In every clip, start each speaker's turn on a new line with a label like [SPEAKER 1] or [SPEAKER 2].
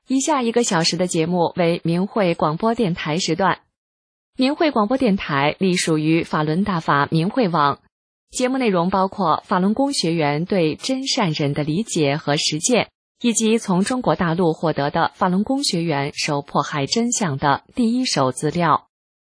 [SPEAKER 1] 以下1个小时的节目为明慧广播电台时段。明慧广播电台隶属于法轮大法明慧网，节目内容包括法轮功学员对真善忍的理解和实践，以及从中国大陆获得的法轮功学员受迫害真相的第一手资料。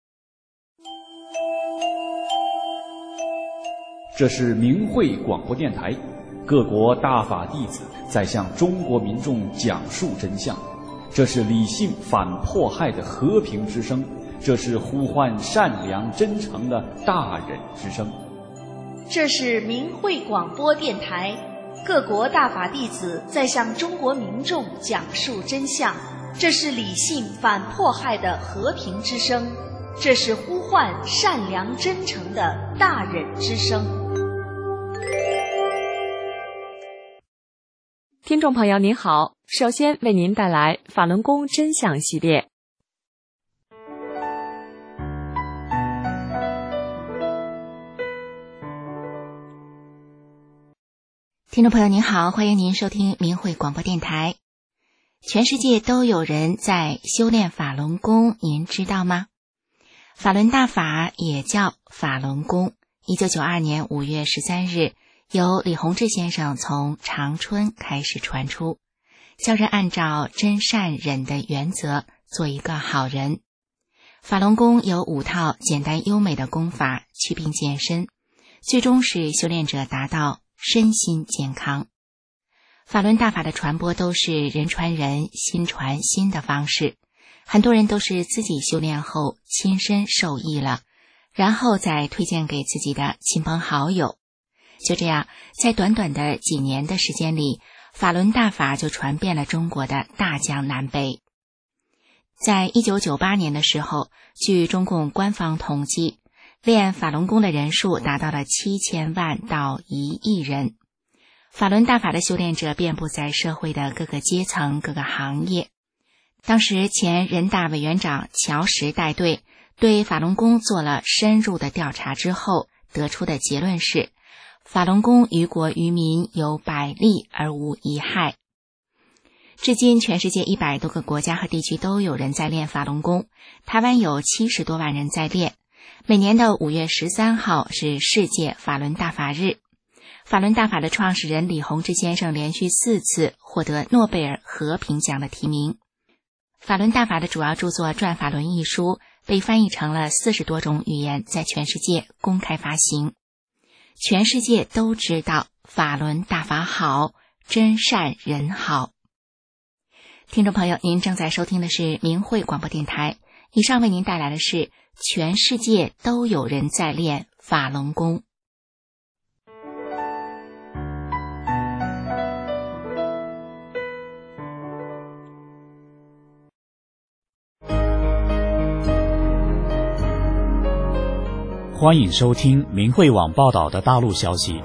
[SPEAKER 2] 这是明慧广播电台，各国大法弟子在向中国民众讲述真相，这是理性反迫害的和平之声，这是呼唤善良真诚的大忍之声。
[SPEAKER 3] 这是明慧广播电台，各国大法弟子在向中国民众讲述真相，这是理性反迫害的和平之声，这是呼唤善良真诚的大忍之声。
[SPEAKER 1] 听众朋友您好，首先为您带来法轮功真相系列。
[SPEAKER 4] 听众朋友您好，欢迎您收听明慧广播电台。全世界都有人在修炼法轮功，您知道吗？法轮大法也叫法轮功。1992年5月13日，由李洪志先生从长春开始传出，教人按照真善忍的原则做一个好人。法轮功有5套简单优美的功法祛病健身，最终使修炼者达到身心健康。法轮大法的传播都是人传人心传心的方式，很多人都是自己修炼后亲身受益了，然后再推荐给自己的亲朋好友。就这样，在短短的几年的时间里，法轮大法就传遍了中国的大江南北。在1998年的时候，据中共官方统计，练法轮功的人数达到了7000万到1亿人。法轮大法的修炼者遍布在社会的各个阶层、各个行业。当时前人大委员长乔石带队对法轮功做了深入的调查之后，得出的结论是，法轮功于国于民有百利而无一害。至今全世界100多个国家和地区都有人在练法轮功，台湾有70多万人在练。每年的5月13号是世界法轮大法日。法轮大法的创始人李洪志先生连续4次获得诺贝尔和平奖的提名。法轮大法的主要著作《转法轮》一书被翻译成了40多种语言，在全世界公开发行。全世界都知道法轮大法好，真善人好。听众朋友，您正在收听的是明慧广播电台，以上为您带来的是全世界都有人在练法轮功。
[SPEAKER 2] 欢迎收听明慧网报道的大陆消息。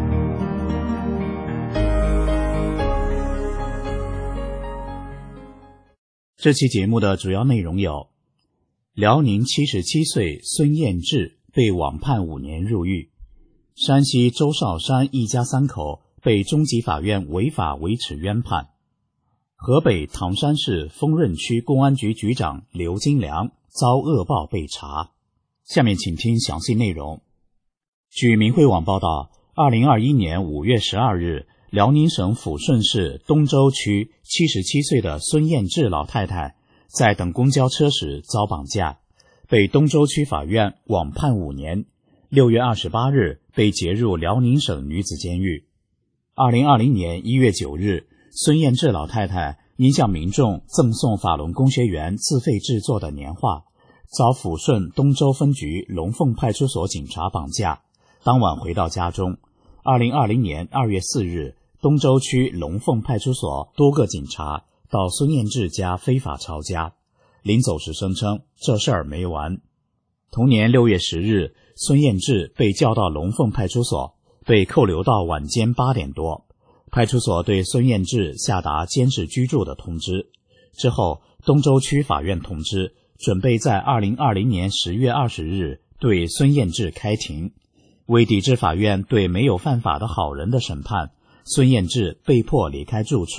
[SPEAKER 2] 这期节目的主要内容有：辽宁77岁孙彦志被网判5年入狱；山西周少山一家3口被中级法院违法维持冤判；河北唐山市丰润区公安局局长刘金良遭恶报被查。下面请听详细内容。据明慧网报道，2021年5月12日，辽宁省抚顺市东周区77岁的孙彦志老太太在等公交车时遭绑架，被东周区法院网判5年，6月28日被截入辽宁省女子监狱。2020年1月9日，孙彦志老太太因向民众赠送法轮功学员自费制作的年画，遭抚顺东周分局龙凤派出所警察绑架，当晚回到家中。2020年2月4日，东周区龙凤派出所多个警察到孙彦志家非法抄家，临走时声称这事儿没完。同年6月10日，孙彦志被叫到龙凤派出所，被扣留到晚间8点多。派出所对孙彦志下达监视居住的通知。之后，东周区法院通知，准备在2020年10月20日对孙彦志开庭。为抵制法院对没有犯法的好人的审判，孙彦志被迫离开住处，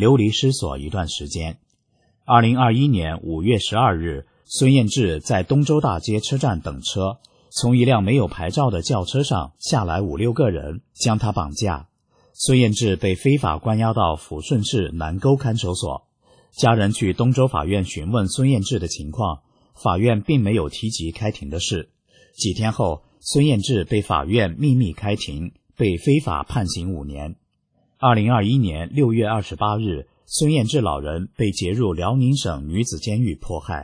[SPEAKER 2] 流离失所一段时间。2021年5月12日，孙彦志在东周大街车站等车，从一辆没有牌照的轿车上下来5-6个人，将他绑架。孙彦志被非法关押到抚顺市南沟看守所。家人去东州法院询问孙彦志的情况，法院并没有提及开庭的事。几天后，孙彦志被法院秘密开庭，被非法判刑5年。2021年6月28日，孙彦志老人被劫入辽宁省女子监狱迫害。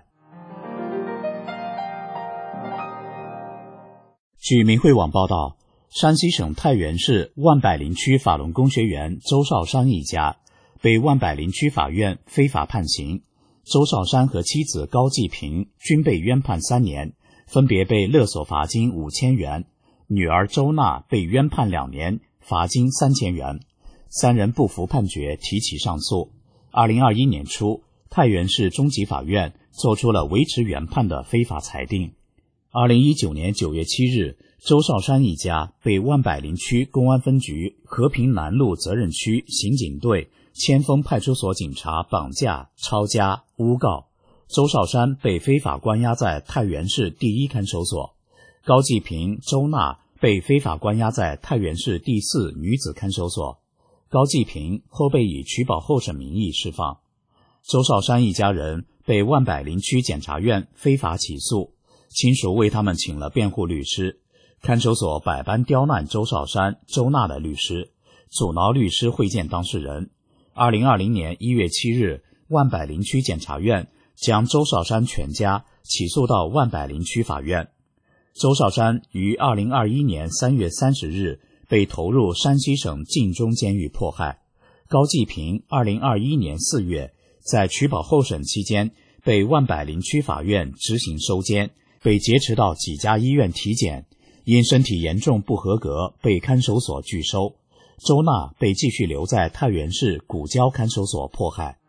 [SPEAKER 2] 据明慧网报道，山西省太原市万柏林区法轮功学员周少山一家被万柏林区法院非法判刑，周少山和妻子高继平均被冤判3年，分别被勒索罚金5000元，女儿周娜被冤判2年，罚金3000元。3人不服判决，提起上诉。2021年初，太原市中级法院作出了维持原判的非法裁定。2019年9月7日，周少山一家被万柏林区公安分局和平南路责任区刑警队千峰派出所警察绑架、抄家、诬告。周少山被非法关押在太原市第1看守所，高继平、周娜被非法关押在太原市第4女子看守所。高继平后被以取保候审名义释放。周少山一家人被万柏林区检察院非法起诉，亲属为他们请了辩护律师。看守所百般刁难周少山、周娜的律师，阻挠律师会见当事人。2020年1月7日，万柏林区检察院将周少山全家起诉到万柏林区法院。周少山于2021年3月30日被投入山西省晋中监狱迫害。高继平2021年4月在取保候审期间被万柏林区法院执行收监，被劫持到几家医院体检，因身体严重不合格被看守所拒收。周娜被继续留在太原市古郊看守所迫害。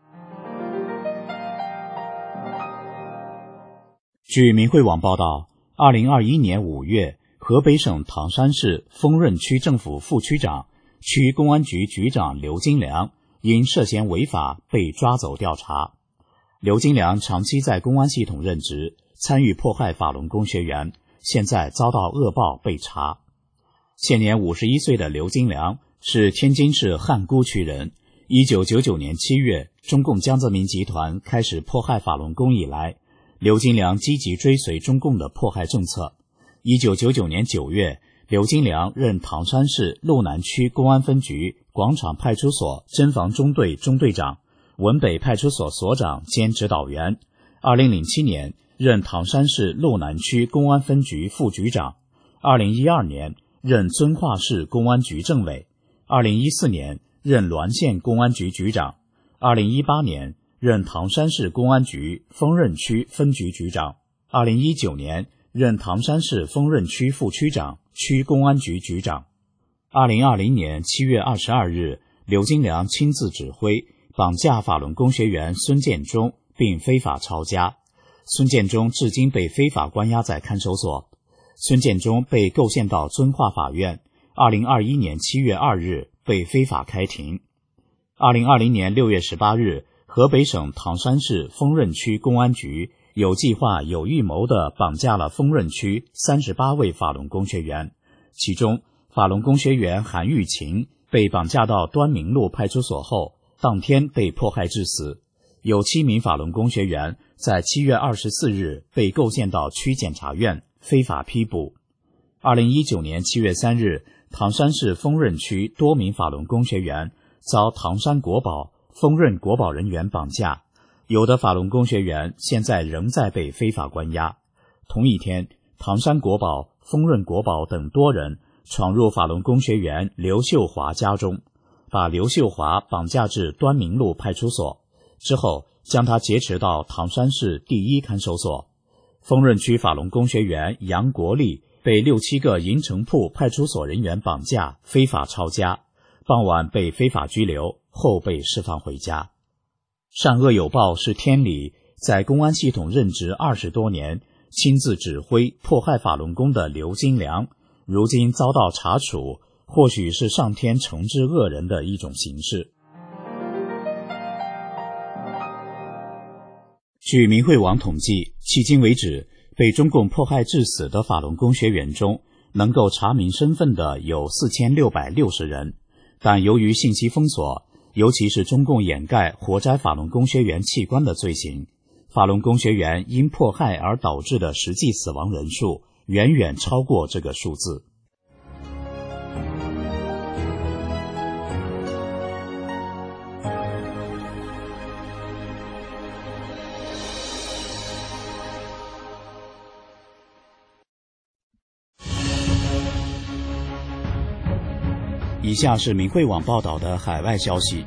[SPEAKER 2] 据明慧网报道，2021年5月，河北省唐山市丰润区政府副区长、区公安局局长刘金良因涉嫌违法被抓走调查。刘金良长期在公安系统任职，参与迫害法轮功学员，现在遭到恶报被查。现年51岁的刘金良是天津市汉沽区人。1999年7月，中共江泽民集团开始迫害法轮功以来，刘金良积极追随中共的迫害政策。1999年9月，刘金良任唐山市路南区公安分局广场派出所侦防中队中队长、文北派出所所长兼指导员。2007年任唐山市路南区公安分局副局长。2012年任遵化市公安局政委。2014年任滦县公安局局长。2018年任唐山市公安局丰润区分局局长。2019年任唐山市丰润区副区长、区公安局局长。2020年7月22日，刘金良亲自指挥绑架法轮功学员孙建中，并非法抄家。孙建中至今被非法关押在看守所。孙建中被构陷到遵化法院，2021年7月2日被非法开庭。2020年6月18日，河北省唐山市丰润区公安局有计划有预谋地绑架了丰润区38位法轮功学员，其中法轮功学员韩玉琴被绑架到端明路派出所后，当天被迫害致死。有7名法轮功学员在7月24日被构陷到区检察院非法批捕。2019年7月3日，唐山市丰润区多名法轮功学员遭唐山国保、丰润国保人员绑架，有的法轮功学员现在仍在被非法关押。同一天，唐山国保、丰润国保等多人闯入法轮功学员刘秀华家中，把刘秀华绑架至端明路派出所，之后将他劫持到唐山市第1看守所。丰润区法轮功学员杨国立被6-7个银城铺派出所人员绑架，非法抄家，傍晚被非法拘留，后被释放回家。善恶有报是天理，在公安系统任职20多年，亲自指挥迫害法轮功的刘金良，如今遭到查处，或许是上天惩治恶人的一种形式。 据明慧网统计，迄今为止，被中共迫害致死的法轮功学员中，能够查明身份的有4660人，但由于信息封锁，尤其是中共掩盖活摘法轮功学员器官的罪行，法轮功学员因迫害而导致的实际死亡人数远远超过这个数字。以下是明慧网报道的海外消息，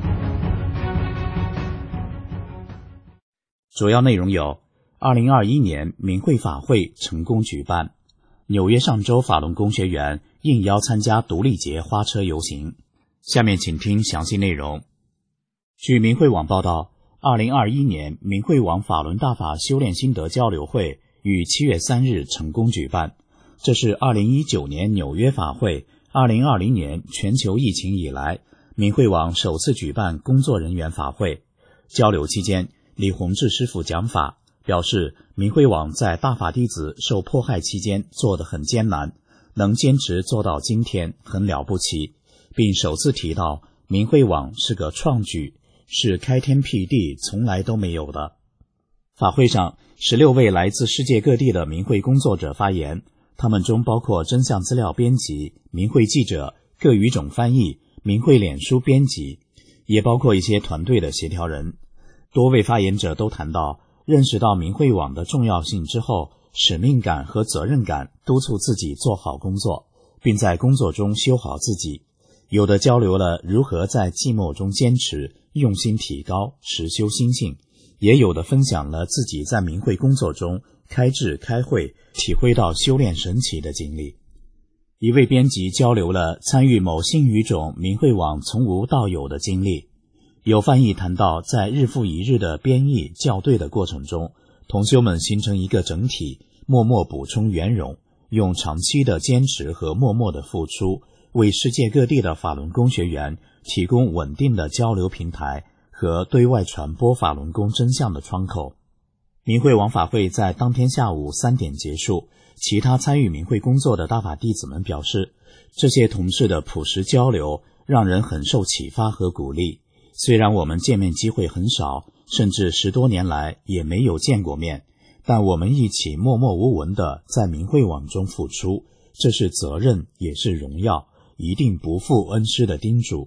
[SPEAKER 2] 主要内容有：2021年明慧法会成功举办，纽约上州法轮功学员应邀参加独立节花车游行。下面请听详细内容。据明慧网报道，2021年明慧网法轮大法修炼心得交流会于7月3日成功举办，这是2019年纽约法会2020年全球疫情以来，明慧网首次举办工作人员法会。交流期间，李洪志师傅讲法，表示明慧网在大法弟子受迫害期间做得很艰难，能坚持做到今天很了不起，并首次提到明慧网是个创举，是开天辟地从来都没有的。法会上，16位来自世界各地的明慧工作者发言，他们中包括真相资料编辑、明慧记者、各语种翻译、明慧脸书编辑，也包括一些团队的协调人。多位发言者都谈到，认识到明慧网的重要性之后，使命感和责任感督促自己做好工作，并在工作中修好自己。有的交流了如何在寂寞中坚持，用心提高，实修心性，也有的分享了自己在明慧工作中开智开会，体会到修炼神奇的经历。一位编辑交流了参与某新语种明慧网从无到有的经历。有翻译谈到，在日复一日的编译校对的过程中，同修们形成一个整体，默默补充圆融，用长期的坚持和默默的付出，为世界各地的法轮功学员提供稳定的交流平台和对外传播法轮功真相的窗口。明慧网法会在当天下午3点结束，其他参与明慧工作的大法弟子们表示，这些同事的朴实交流让人很受启发和鼓励。虽然我们见面机会很少，甚至10多年来也没有见过面，但我们一起默默无闻地在明慧网中付出，这是责任也是荣耀，一定不负恩师的叮嘱。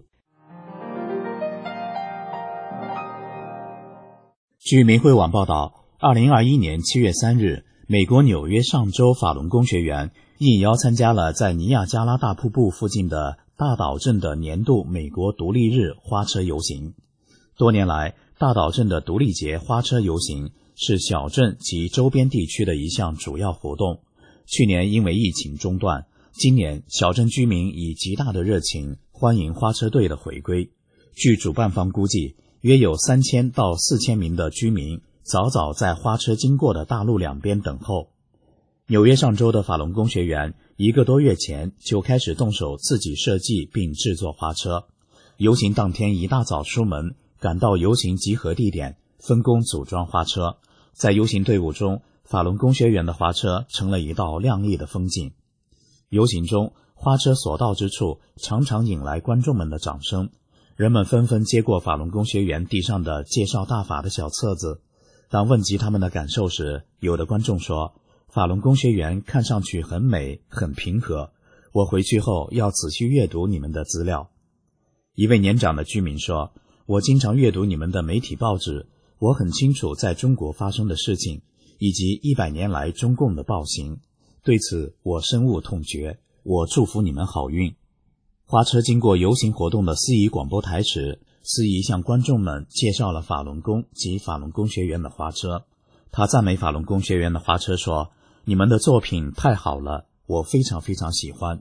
[SPEAKER 2] 据明慧网报道，2021年7月3日，美国纽约上州法轮功学员应邀参加了在尼亚加拉大瀑布附近的大岛镇的年度美国独立日花车游行。多年来，大岛镇的独立节花车游行是小镇及周边地区的一项主要活动。去年因为疫情中断，今年小镇居民以极大的热情欢迎花车队的回归。据主办方估计，约有3000到4000名的居民早早在花车经过的大路两边等候。纽约上州的法轮功学员1个多月前就开始动手自己设计并制作花车。游行当天一大早出门，赶到游行集合地点，分工组装花车。在游行队伍中，法轮功学员的花车成了一道亮丽的风景。游行中，花车所到之处常常引来观众们的掌声，人们纷纷接过法轮功学员地上的介绍大法的小册子。当问及他们的感受时，有的观众说，法轮功学员看上去很美，很平和，我回去后要仔细阅读你们的资料。一位年长的居民说，我经常阅读你们的媒体报纸，我很清楚在中国发生的事情，以及100年来中共的暴行，对此我深恶痛绝，我祝福你们好运。花车经过游行活动的司仪广播台时，司仪向观众们介绍了法轮功及法轮功学员的花车。他赞美法轮功学员的花车说，你们的作品太好了，我非常非常喜欢。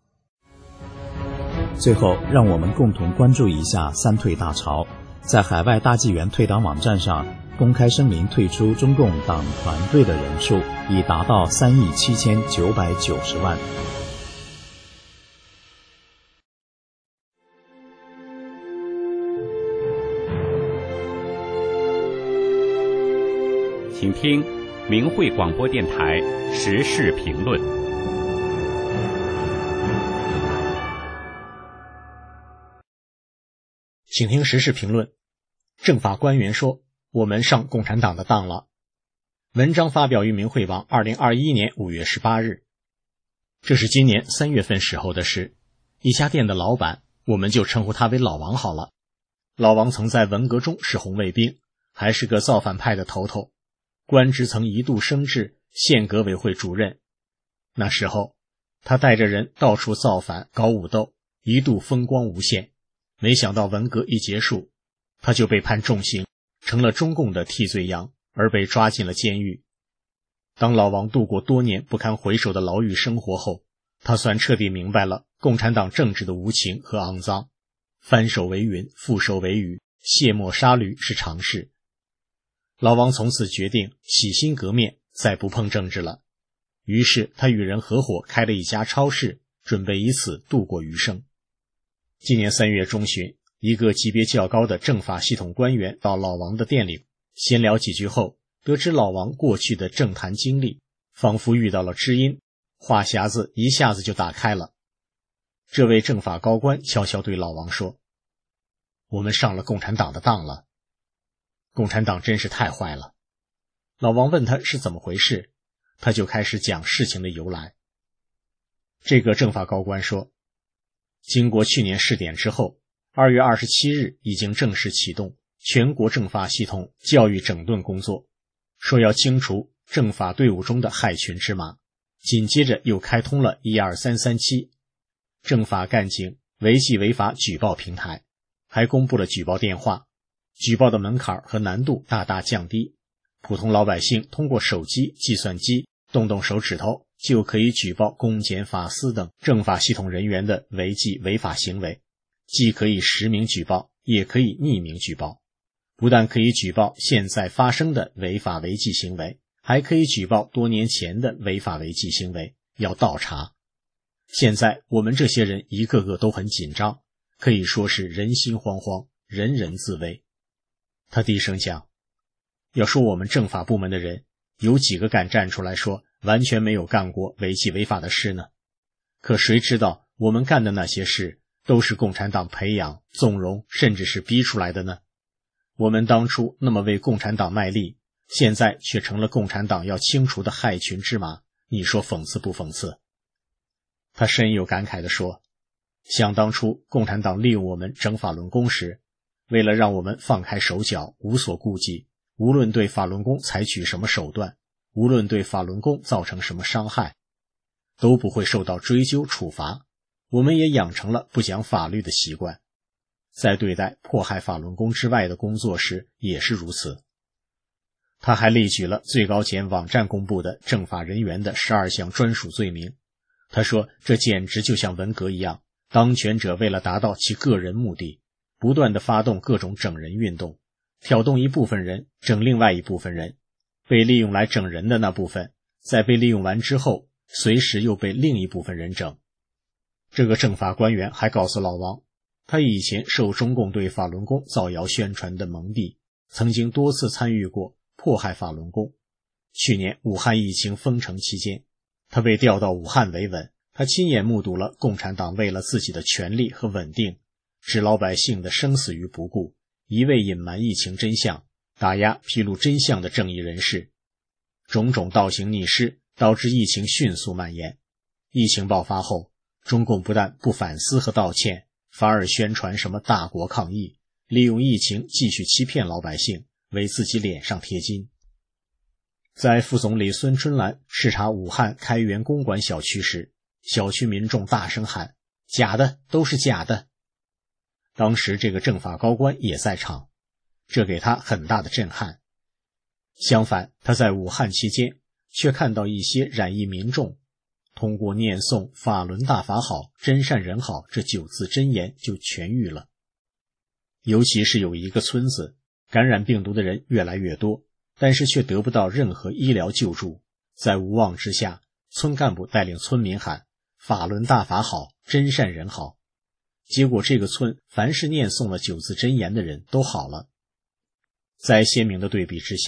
[SPEAKER 2] 最后，让我们共同关注一下三退大潮。在海外大纪元退党网站上公开声明退出中共党团队的人数已达到3.7990亿。
[SPEAKER 5] 请听明慧广播电台时事评论。
[SPEAKER 6] 请听时事评论。政法官员说，我们上共产党的当了。文章发表于明慧网2021年5月18日。这是今年3月份时候的事。一家店的老板，我们就称呼他为老王好了。老王曾在文革中是红卫兵，还是个造反派的头头，官职曾一度升至县革委会主任。那时候他带着人到处造反搞武斗，一度风光无限。没想到文革一结束，他就被判重刑，成了中共的替罪羊，而被抓进了监狱。当老王度过多年不堪回首的牢狱生活后，他算彻底明白了共产党政治的无情和肮脏。翻手为云，覆手为雨，卸磨杀驴是常事。老王从此决定洗心革面，再不碰政治了。于是他与人合伙开了一家超市，准备以此度过余生。今年3月中旬，一个级别较高的政法系统官员到老王的店里闲聊几句后，得知老王过去的政坛经历，仿佛遇到了知音，话匣子一下子就打开了。这位政法高官悄悄对老王说，我们上了共产党的当了。共产党真是太坏了。老王问他是怎么回事，他就开始讲事情的由来。这个政法高官说，经过去年试点之后，2月27日已经正式启动全国政法系统教育整顿工作，说要清除政法队伍中的害群之马。紧接着又开通了12337政法干警违纪违法举报平台，还公布了举报电话，举报的门槛和难度大大降低，普通老百姓通过手机、计算机动动手指头就可以举报公检法司等政法系统人员的违纪违法行为，既可以实名举报，也可以匿名举报。不但可以举报现在发生的违法违纪行为，还可以举报多年前的违法违纪行为，要倒查。现在我们这些人一个个都很紧张，可以说是人心惶惶，人人自危。他低声讲，要说我们政法部门的人，有几个敢站出来说完全没有干过违纪违法的事呢？可谁知道我们干的那些事都是共产党培养、纵容，甚至是逼出来的呢？我们当初那么为共产党卖力，现在却成了共产党要清除的害群之马，你说讽刺不讽刺？他深有感慨地说，想当初共产党利用我们整法轮功时，为了让我们放开手脚，无所顾忌，无论对法轮功采取什么手段，无论对法轮功造成什么伤害，都不会受到追究处罚。我们也养成了不讲法律的习惯，在对待迫害法轮功之外的工作时也是如此。他还列举了最高检网站公布的政法人员的12项专属罪名。他说，这简直就像文革一样，当权者为了达到其个人目的，不断地发动各种整人运动，挑动一部分人整另外一部分人，被利用来整人的那部分，在被利用完之后，随时又被另一部分人整。这个政法官员还告诉老王，他以前受中共对法轮功造谣宣传的蒙蔽，曾经多次参与过迫害法轮功。去年武汉疫情封城期间，他被调到武汉维稳，他亲眼目睹了共产党为了自己的权力和稳定，置老百姓的生死于不顾，一味隐瞒疫情真相，打压披露真相的正义人士。种种倒行逆施导致疫情迅速蔓延。疫情爆发后，中共不但不反思和道歉，反而宣传什么大国抗疫，利用疫情继续欺骗老百姓，为自己脸上贴金。在副总理孙春兰视察武汉开元公馆小区时，小区民众大声喊，假的，都是假的。当时这个政法高官也在场，这给他很大的震撼。相反，他在武汉期间却看到一些染疫民众通过念诵法轮大法好，真善人好这9字真言就痊愈了。尤其是有一个村子，感染病毒的人越来越多，但是却得不到任何医疗救助。在无望之下，村干部带领村民喊法轮大法好，真善人好。结果这个村凡是念诵了9字真言的人都好了。在鲜明的对比之下，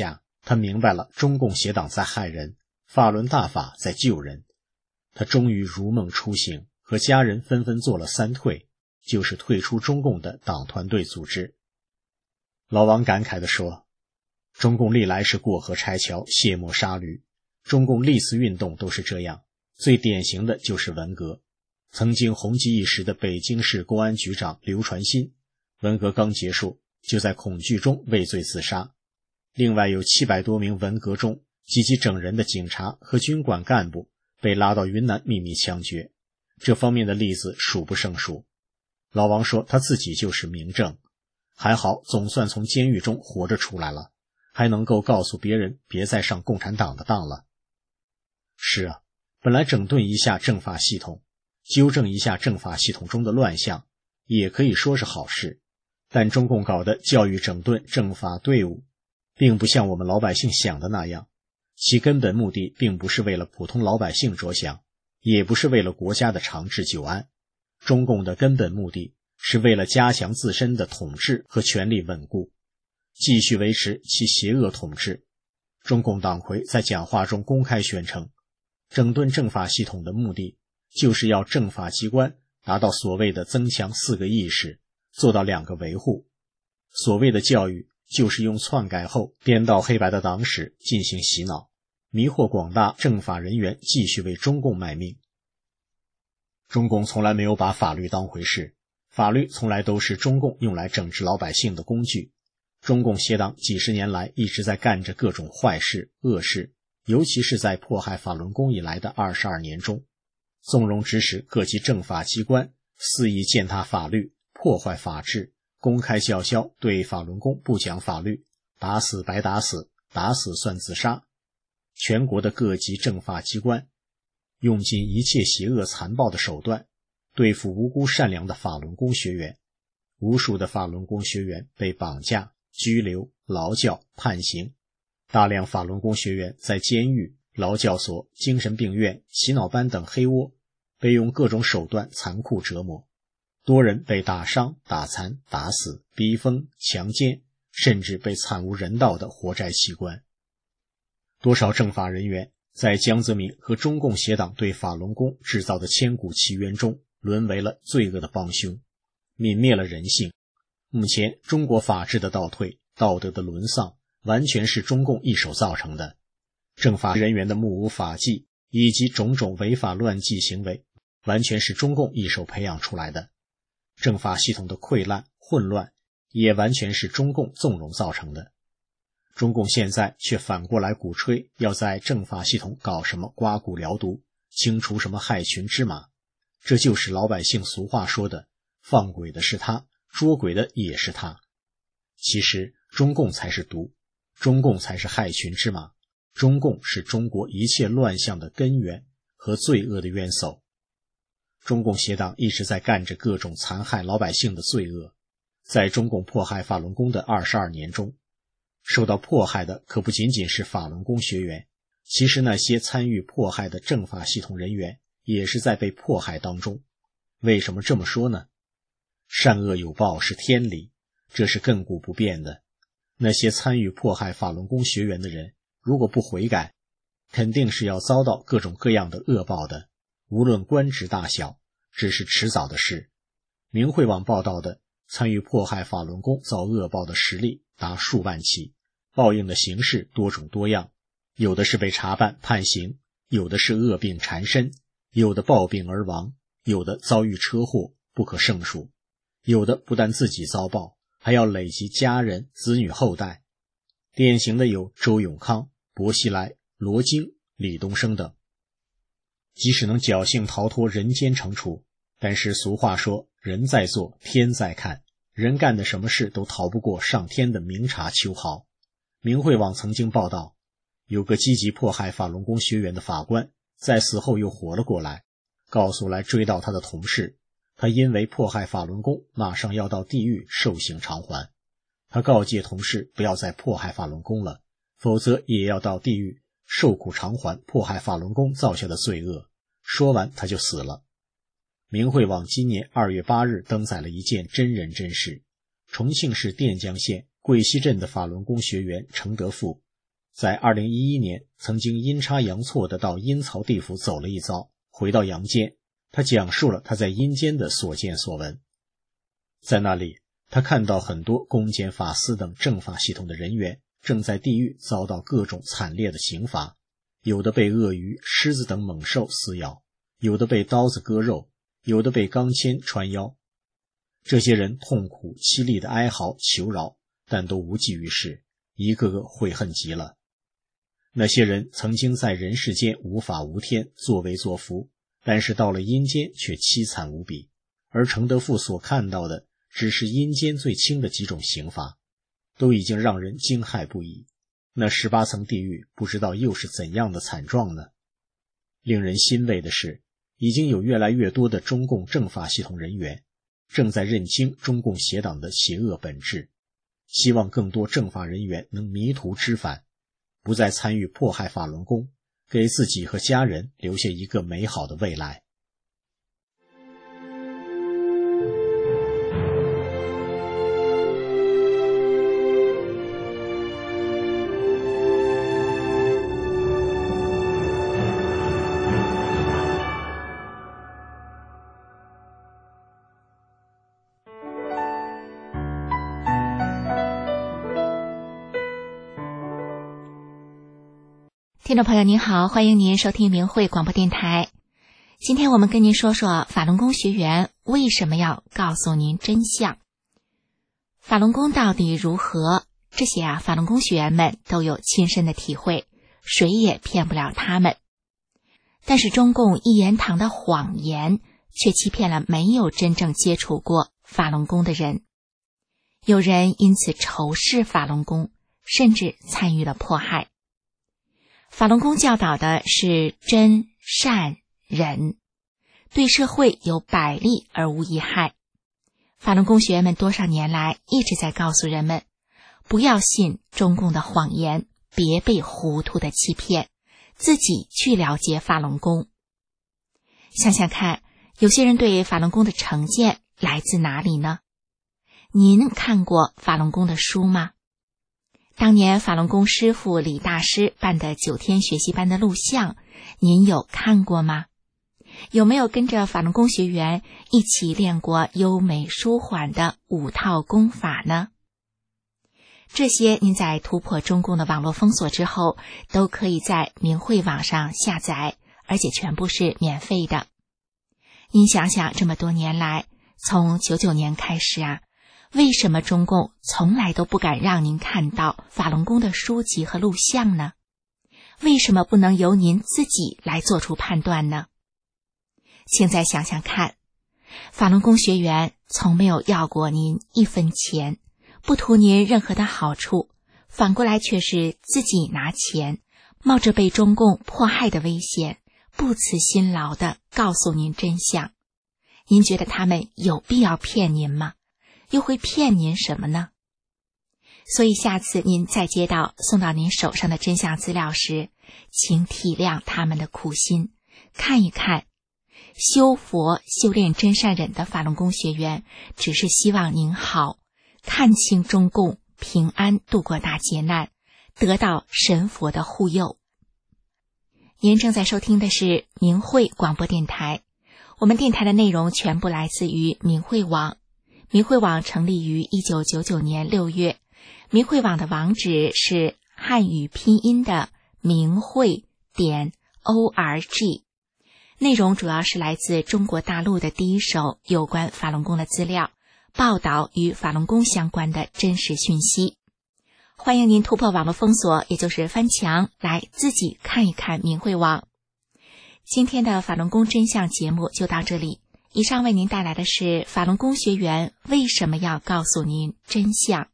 [SPEAKER 6] 他明白了中共邪党在害人，法轮大法在救人。他终于如梦初醒，和家人纷纷做了3退，就是退出中共的党团队组织。老王感慨地说，中共历来是过河拆桥，卸磨杀驴，中共历次运动都是这样，最典型的就是文革。曾经红极一时的北京市公安局长刘传新，文革刚结束就在恐惧中畏罪自杀。另外有700多名文革中积极整人的警察和军管干部被拉到云南秘密枪决，这方面的例子数不胜数。老王说他自己就是明证，还好总算从监狱中活着出来了，还能够告诉别人别再上共产党的当了。是啊，本来整顿一下政法系统，纠正一下政法系统中的乱象，也可以说是好事，但中共搞的教育整顿政法队伍，并不像我们老百姓想的那样，其根本目的并不是为了普通老百姓着想，也不是为了国家的长治久安。中共的根本目的是为了加强自身的统治和权力稳固，继续维持其邪恶统治。中共党魁在讲话中公开宣称，整顿政法系统的目的就是要政法机关达到所谓的增强4个意识，做到2个维护。所谓的教育就是用篡改后颠倒黑白的党史进行洗脑，迷惑广大政法人员继续为中共卖命。中共从来没有把法律当回事，法律从来都是中共用来整治老百姓的工具。中共邪党几十年来一直在干着各种坏事恶事，尤其是在迫害法轮功以来的22年中，纵容指使各级政法机关肆意践踏法律，破坏法治，公开叫嚣对法轮功不讲法律，打死白打死，打死算自杀。全国的各级政法机关用尽一切邪恶残暴的手段对付无辜善良的法轮功学员，无数的法轮功学员被绑架、拘留、劳教、判刑，大量法轮功学员在监狱、劳教所、精神病院、洗脑班等黑窝被用各种手段残酷折磨，多人被打伤、打残、打死、逼疯、强奸，甚至被惨无人道的活摘器官。多少政法人员在江泽民和中共邪党对法轮功制造的千古奇冤中沦为了罪恶的帮凶，泯灭了人性。目前中国法治的倒退、道德的沦丧，完全是中共一手造成的。政法人员的目无法纪以及种种违法乱纪行为，完全是中共一手培养出来的。政法系统的溃烂、混乱，也完全是中共纵容造成的。中共现在却反过来鼓吹要在政法系统搞什么刮骨疗毒，清除什么害群之马，这就是老百姓俗话说的放鬼的是他，捉鬼的也是他。其实中共才是毒，中共才是害群之马，中共是中国一切乱象的根源和罪恶的冤首。中共邪党一直在干着各种残害老百姓的罪恶。在中共迫害法轮功的22年中，受到迫害的可不仅仅是法轮功学员，其实那些参与迫害的政法系统人员也是在被迫害当中。为什么这么说呢？善恶有报是天理，这是亘古不变的。那些参与迫害法轮功学员的人，如果不悔改，肯定是要遭到各种各样的恶报的，无论官职大小，只是迟早的事。明慧网报道的参与迫害法轮功遭恶报的实例达数万起，报应的形式多种多样，有的是被查办判刑，有的是恶病缠身，有的暴病而亡，有的遭遇车祸不可胜数，有的不但自己遭报，还要累及家人、子女后代。典型的有周永康、薄熙来、罗京、李东升等。即使能侥幸逃脱人间惩处，但是俗话说人在做天在看，人干的什么事都逃不过上天的明察秋毫。明慧网曾经报道，有个积极迫害法轮功学员的法官在死后又活了过来，告诉来追悼他的同事，他因为迫害法轮功马上要到地狱受刑偿还。他告诫同事不要再迫害法轮功了，否则也要到地狱受苦偿还迫害法轮功造下的罪恶。说完他就死了。明慧网今年2月8日登载了一件真人真事。重庆市垫江县桂溪镇的法轮功学员程德富， 在2011年曾经阴差阳错地到阴曹地府走了一遭，回到阳间，他讲述了他在阴间的所见所闻。在那里，他看到很多公检法司等政法系统的人员正在地狱遭到各种惨烈的刑罚，有的被鳄鱼、狮子等猛兽撕咬，有的被刀子割肉，有的被钢钎穿腰。这些人痛苦凄厉的哀嚎求饶，但都无济于事，一个个悔恨极了。那些人曾经在人世间无法无天，作威作福，但是到了阴间却凄惨无比，而程德富所看到的只是阴间最轻的几种刑罚，都已经让人惊骇不已。那18层地狱不知道又是怎样的惨状呢？令人欣慰的是，已经有越来越多的中共政法系统人员正在认清中共邪党的邪恶本质，希望更多政法人员能迷途知返，不再参与迫害法轮功，给自己和家人留下一个美好的未来。
[SPEAKER 4] 听众朋友您好，欢迎您收听明慧广播电台。今天我们跟您说说法轮功学员为什么要告诉您真相。法轮功到底如何？这些法轮功学员们都有亲身的体会，谁也骗不了他们。但是中共一言堂的谎言却欺骗了没有真正接触过法轮功的人。有人因此仇视法轮功，甚至参与了迫害。法轮功教导的是真、善、忍，对社会有百利而无一害。法轮功学员们多少年来一直在告诉人们，不要信中共的谎言，别被糊涂的欺骗，自己去了解法轮功。想想看，有些人对法轮功的成见来自哪里呢？您看过法轮功的书吗？当年法轮功师傅李大师办的9天学习班的录像，您有看过吗？有没有跟着法轮功学员一起练过优美舒缓的5套功法呢？这些您在突破中共的网络封锁之后，都可以在明慧网上下载，而且全部是免费的。您想想，这么多年来，从99年开始为什么中共从来都不敢让您看到法轮功的书籍和录像呢？为什么不能由您自己来做出判断呢？请再想想看，法轮功学员从没有要过您1分钱，不图您任何的好处，反过来却是自己拿钱，冒着被中共迫害的危险，不辞辛劳地告诉您真相。您觉得他们有必要骗您吗？又会骗您什么呢？所以下次您再接到送到您手上的真相资料时，请体谅他们的苦心，看一看修佛修炼真善忍的法轮功学员只是希望您好，看清中共，平安度过大劫难，得到神佛的护佑。您正在收听的是明慧广播电台，我们电台的内容全部来自于明慧网。明慧网成立于1999年6月，明慧网的网址是汉语拼音的明慧.org， 内容主要是来自中国大陆的第一手有关法轮功的资料，报道与法轮功相关的真实讯息。欢迎您突破网络封锁，也就是翻墙，来自己看一看明慧网。今天的法轮功真相节目就到这里。以上为您带来的是法轮功学员为什么要告诉您真相。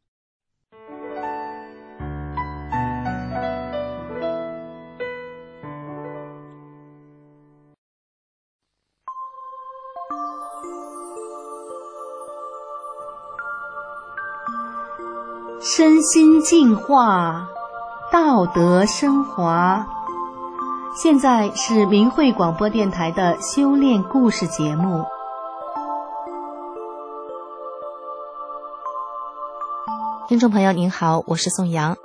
[SPEAKER 3] 身心净化，道德升华。现在是明慧广播电台的修炼故事节目。
[SPEAKER 4] 听众朋友您好，我是宋阳。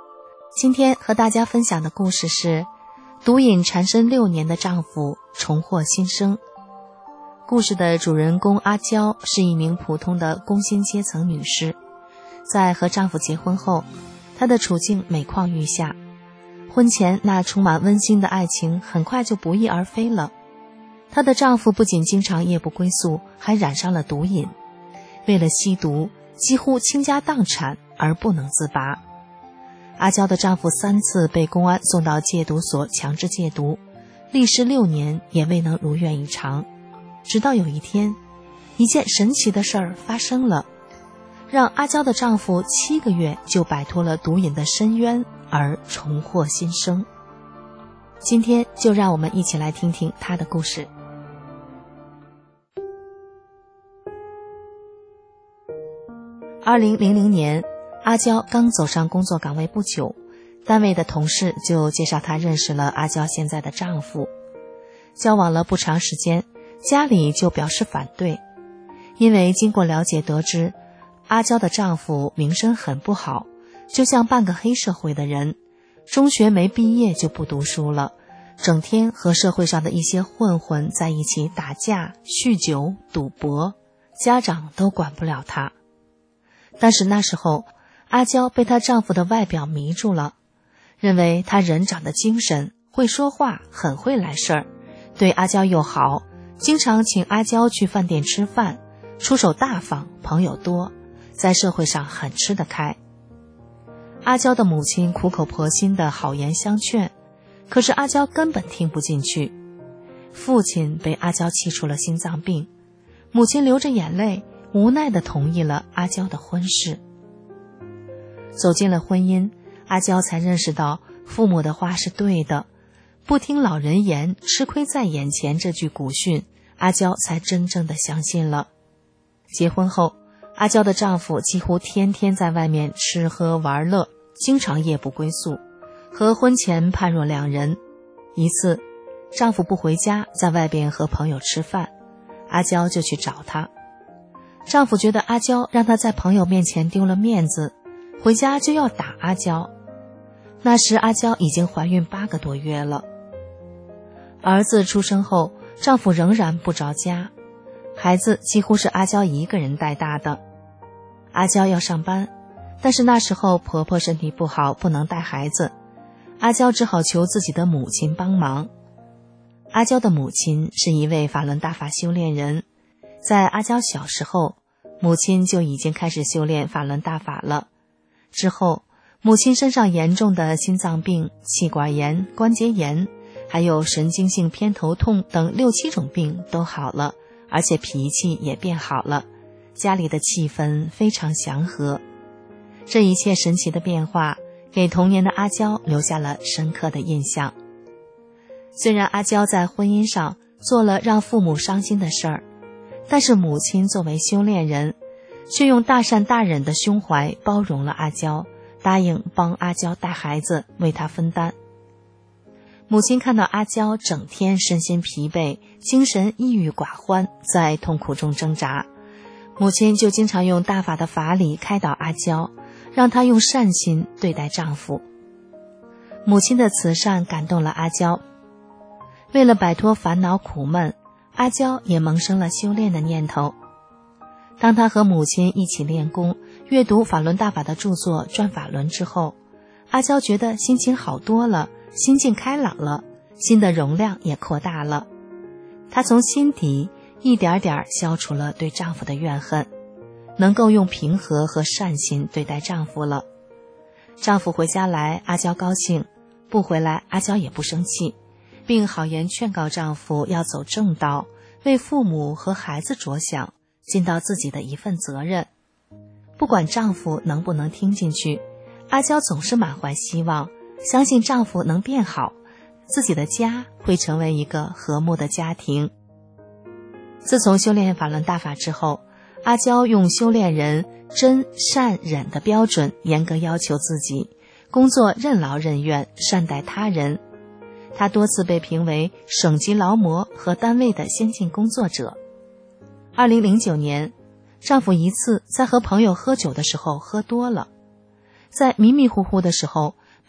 [SPEAKER 4] 今天和大家分享的故事是毒瘾缠身6年的丈夫重获新生。故事的主人公阿娇是一名普通的工薪阶层女士，在和丈夫结婚后，她的处境每况愈下。婚前那充满温馨的爱情很快就不翼而飞了。她的丈夫不仅经常夜不归宿，还染上了毒瘾，为了吸毒几乎倾家荡产而不能自拔。阿娇的丈夫3次被公安送到戒毒所强制戒毒，历时6年也未能如愿以偿。直到有一天，一件神奇的事儿发生了，让阿娇的丈夫7个月就摆脱了毒瘾的深渊而重获新生。今天就让我们一起来听听她的故事。2000年，阿娇刚走上工作岗位不久，单位的同事就介绍她认识了阿娇现在的丈夫。交往了不长时间，家里就表示反对，因为经过了解得知，阿娇的丈夫名声很不好，就像半个黑社会的人，中学没毕业就不读书了，整天和社会上的一些混混在一起打架、酗酒、赌博，家长都管不了他。但是那时候，阿娇被她丈夫的外表迷住了，认为他人长得精神，会说话，很会来事儿，对阿娇又好，经常请阿娇去饭店吃饭，出手大方，朋友多，在社会上很吃得开。阿娇的母亲苦口婆心的好言相劝，可是阿娇根本听不进去。父亲被阿娇气出了心脏病，母亲流着眼泪，无奈地同意了阿娇的婚事。走进了婚姻，阿娇才认识到父母的话是对的，不听老人言，吃亏在眼前这句古训，阿娇才真正的相信了。结婚后，阿娇的丈夫几乎天天在外面吃喝玩乐，经常夜不归宿，和婚前判若两人。一次，丈夫不回家，在外边和朋友吃饭，阿娇就去找他。丈夫觉得阿娇让他在朋友面前丢了面子，回家就要打阿娇。那时阿娇已经怀孕8个多月了。儿子出生后，丈夫仍然不着家，孩子几乎是阿娇一个人带大的。阿娇要上班，但是那时候婆婆身体不好，不能带孩子，阿娇只好求自己的母亲帮忙。阿娇的母亲是一位法轮大法修炼人，在阿娇小时候，母亲就已经开始修炼法轮大法了。之后，母亲身上严重的心脏病、气管炎、关节炎，还有神经性偏头痛等6、7种病都好了，而且脾气也变好了，家里的气氛非常祥和。这一切神奇的变化，给童年的阿娇留下了深刻的印象。虽然阿娇在婚姻上做了让父母伤心的事儿，但是母亲作为修炼人，却用大善大忍的胸怀包容了阿娇，答应帮阿娇带孩子，为她分担。母亲看到阿娇整天身心疲惫，精神抑郁寡欢，在痛苦中挣扎，母亲就经常用大法的法理开导阿娇，让她用善心对待丈夫。母亲的慈善感动了阿娇，为了摆脱烦恼苦闷，阿娇也萌生了修炼的念头。当她和母亲一起练功，阅读法轮大法的著作《转法轮》之后，阿娇觉得心情好多了，心境开朗了，心的容量也扩大了。她从心底一点点消除了对丈夫的怨恨，能够用平和和善心对待丈夫了。丈夫回家来，阿娇高兴；不回来，阿娇也不生气，并好言劝告丈夫要走正道，为父母和孩子着想，尽到自己的一份责任。不管丈夫能不能听进去，阿娇总是满怀希望，相信丈夫能变好，自己的家会成为一个和睦的家庭。自从修炼法轮大法之后，阿娇用修炼人真善忍的标准严格要求自己，工作任劳任怨，善待他人。她多次被评为省级劳模和单位的先进工作者。2009年，丈夫一次在和朋友喝酒的时候喝多了，在迷迷糊糊的时候，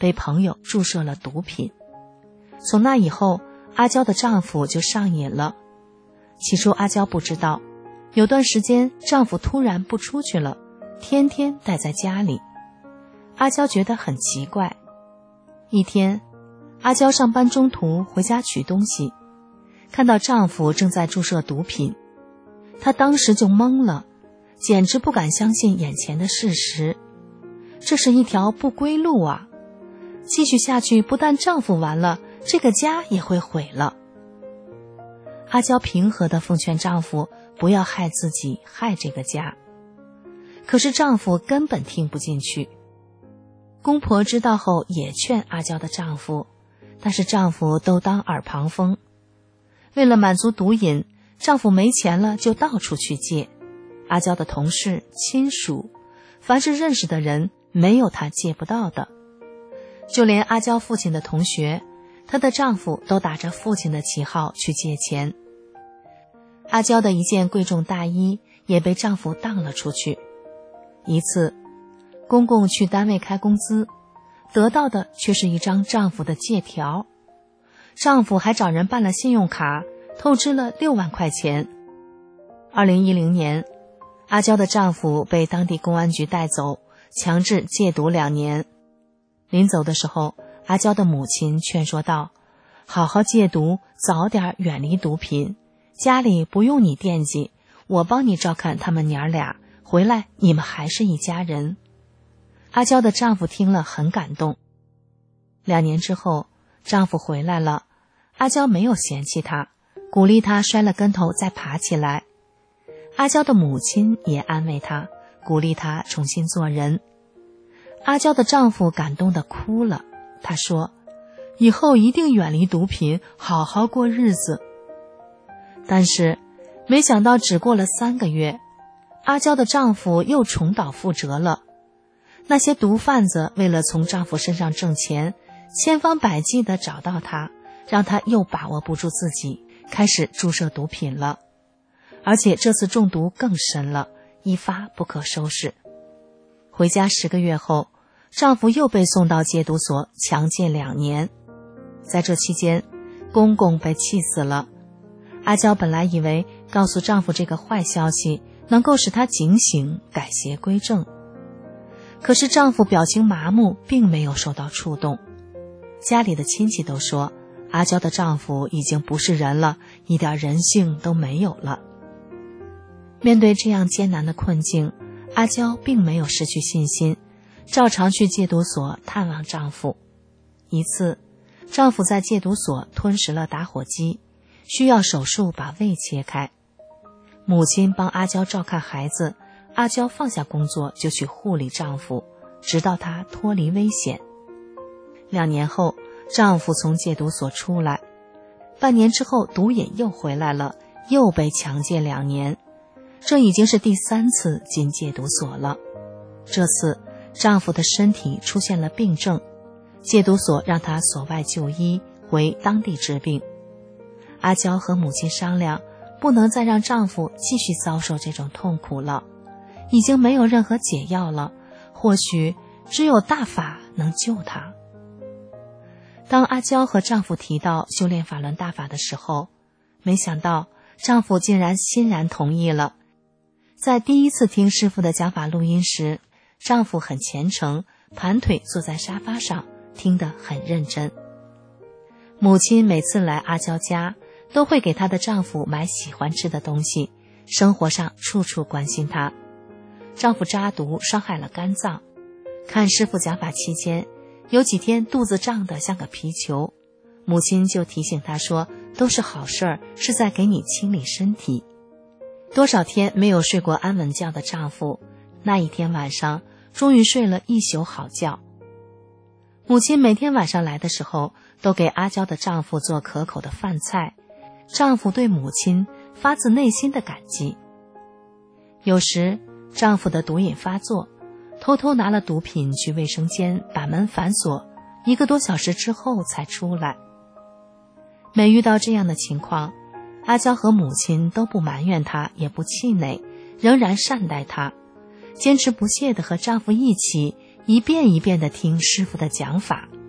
[SPEAKER 7] 被朋友注射了毒品。从那以后，阿娇的丈夫就上瘾了。起初阿娇不知道，有段时间丈夫突然不出去了，天天待在家里。阿娇觉得很奇怪。一天，阿娇上班中途回家取东西，看到丈夫正在注射毒品，她当时就懵了，简直不敢相信眼前的事实。这是一条不归路啊！继续下去，不但丈夫完了，这个家也会毁了。阿娇平和地奉劝丈夫不要害自己，害这个家。可是丈夫根本听不进去。公婆知道后也劝阿娇的丈夫，但是丈夫都当耳旁风。为了满足毒瘾，丈夫没钱了就到处去借。阿娇的同事、亲属，凡是认识的人，没有她借不到的。就连阿娇父亲的同学，她的丈夫都打着父亲的旗号去借钱。阿娇的一件贵重大衣也被丈夫当了出去。一次，公公去单位开工资，得到的却是一张丈夫的借条。丈夫还找人办了信用卡，透支了6万块钱。2010年，阿娇的丈夫被当地公安局带走，强制戒毒2年。临走的时候，阿娇的母亲劝说道：好好戒毒，早点远离毒品，家里不用你惦记，我帮你照看他们娘俩，回来你们还是一家人。阿娇的丈夫听了很感动。2年之后，丈夫回来了，阿娇没有嫌弃他，鼓励他摔了跟头再爬起来。阿娇的母亲也安慰她，鼓励她重新做人。阿娇的丈夫感动得哭了，他说：以后一定远离毒品，好好过日子。但是没想到只过了3个月，阿娇的丈夫又重蹈覆辙了。那些毒贩子为了从丈夫身上挣钱，千方百计地找到他，让他又把握不住自己，开始注射毒品了。而且这次中毒更深了，一发不可收拾。回家10个月后，丈夫又被送到戒毒所强戒2年。在这期间，公公被气死了。阿娇本来以为告诉丈夫这个坏消息能够使他警醒，改邪归正。可是丈夫表情麻木，并没有受到触动。家里的亲戚都说，阿娇的丈夫已经不是人了，一点人性都没有了。面对这样艰难的困境，阿娇并没有失去信心，照常去戒毒所探望丈夫。一次，丈夫在戒毒所吞食了打火机，需要手术把胃切开。母亲帮阿娇照看孩子，阿娇放下工作就去护理丈夫，直到他脱离危险。2年后，丈夫从戒毒所出来，半年之后毒瘾又回来了，又被强戒2年。这已经是第3次进戒毒所了。这次丈夫的身体出现了病症，戒毒所让他所外就医，回当地治病。阿娇和母亲商量，不能再让丈夫继续遭受这种痛苦了，已经没有任何解药了，或许只有大法能救他。当阿娇和丈夫提到修炼法轮大法的时候，没想到丈夫竟然欣然同意了。在第一次听师父的讲法录音时，丈夫很虔诚，盘腿坐在沙发上，听得很认真。母亲每次来阿娇家，都会给她的丈夫买喜欢吃的东西，生活上处处关心她。丈夫扎毒伤害了肝脏，看师父讲法期间，有几天肚子胀得像个皮球，母亲就提醒他说，都是好事儿，是在给你清理身体。多少天没有睡过安稳觉的丈夫，那一天晚上终于睡了一宿好觉。母亲每天晚上来的时候，都给阿娇的丈夫做可口的饭菜，丈夫对母亲发自内心的感激。有时丈夫的毒瘾发作，偷偷拿了毒品去卫生间，把门反锁，1个多小时之后才出来。每遇到这样的情况，阿娇和母亲都不埋怨她，也不气馁，仍然善待她，坚持不懈地和丈夫一起，一遍一遍地听师父的讲法。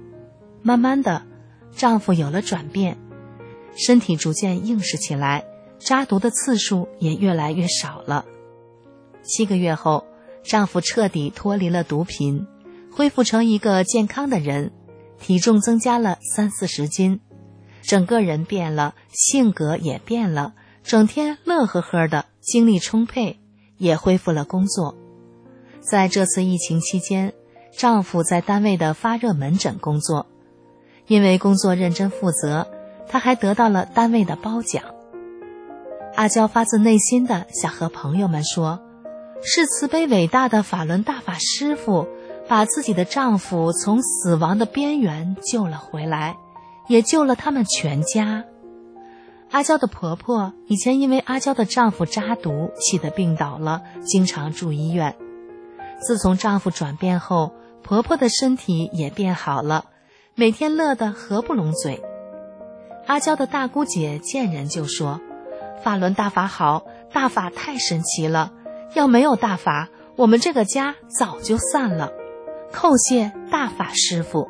[SPEAKER 7] 慢慢的，丈夫有了转变，身体逐渐硬实起来，扎毒的次数也越来越少了。7个月后，丈夫彻底脱离了毒品，恢复成一个健康的人，体重增加了30-40斤，整个人变了，性格也变了，整天乐呵呵的，精力充沛，也恢复了工作。在这次疫情期间，丈夫在单位的发热门诊工作，因为工作认真负责，他还得到了单位的褒奖。阿娇发自内心的想和朋友们说，是慈悲伟大的法轮大法师父把自己的丈夫从死亡的边缘救了回来，也救了他们全家。阿娇的婆婆以前因为阿娇的丈夫扎毒气得病倒了，经常住医院。自从丈夫转变后，婆婆的身体也变好了，每天乐得合不拢嘴。阿娇的大姑姐见人就说，法轮大法好，大法太神奇了，要没有大法，我们这个家早就散了，叩谢大法师父。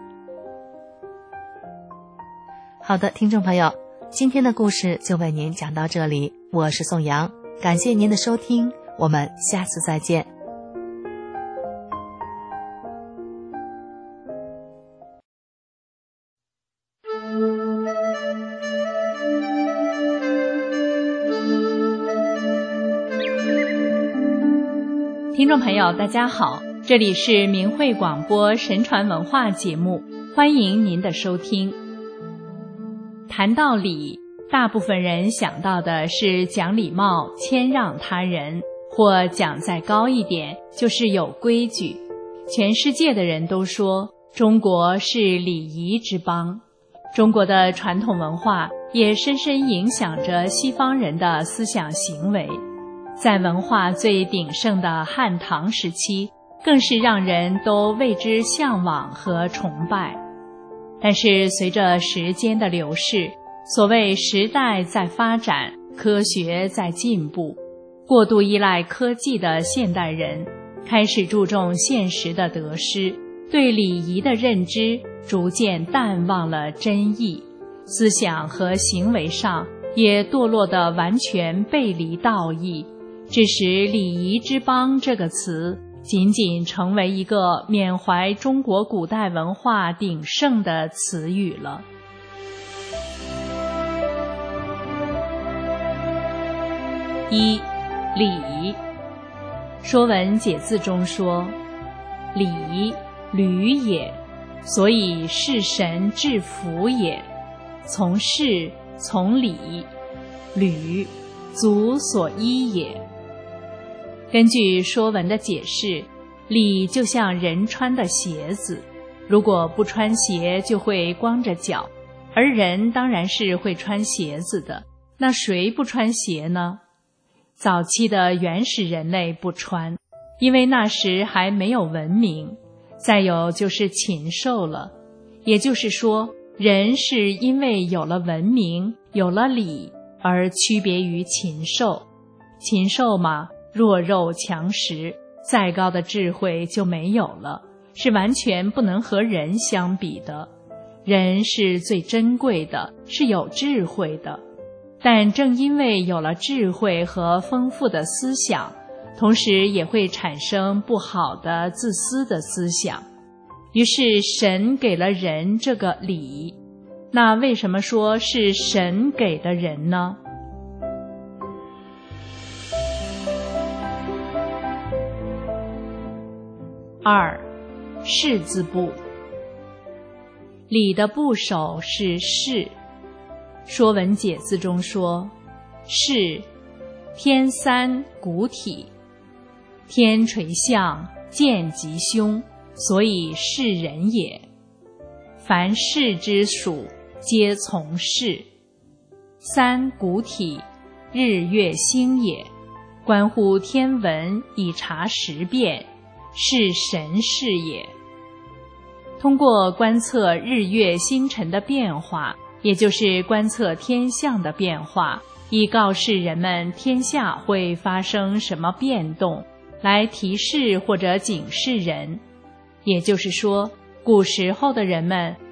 [SPEAKER 7] 好的，听众朋友，今天的故事就为您讲到这里，我是宋阳，感谢您的收听，我们下次再见。
[SPEAKER 8] 听众朋友大家好，这里是明慧广播神传文化节目，欢迎您的收听。谈到礼，大部分人想到的是讲礼貌，谦让他人，或讲再高一点，就是有规矩。全世界的人都说中国是礼仪之邦，中国的传统文化也深深影响着西方人的思想行为。在文化最鼎盛的汉唐时期，更是让人都为之向往和崇拜。但是随着时间的流逝，所谓时代在发展，科学在进步，过度依赖科技的现代人开始注重现实的得失，对礼仪的认知逐渐淡忘了真意，思想和行为上也堕落得完全背离道义，致使礼仪之邦这个词仅仅成为一个缅怀中国古代文化鼎盛的词语了。一、礼。说文解字中说，礼，履也，所以事神至福也。从事，从礼，履，足所依也。根据说文的解释，礼就像人穿的鞋子，如果不穿鞋就会光着脚，而人当然是会穿鞋子的，那谁不穿鞋呢？早期的原始人类不穿，因为那时还没有文明，再有就是禽兽了。也就是说，人是因为有了文明，有了礼，而区别于禽兽。禽兽嘛，弱肉强食，再高的智慧就没有了，是完全不能和人相比的。人是最珍贵的，是有智慧的。但正因为有了智慧和丰富的思想，同时也会产生不好的自私的思想。于是神给了人这个礼，那为什么说是神给的人呢？二、士字部。礼的部首是士。说文解字中说，士，天三古体，天垂象，见吉凶，所以士人也。凡士之属，皆从士。三古体，日月星也，关乎天文，以察时变，是神事也。通过观测日月星辰的变化，也就是观测天象的变化，以告示人们天下会发生什么变动，来提示或者警示人。也就是说，古时候的人们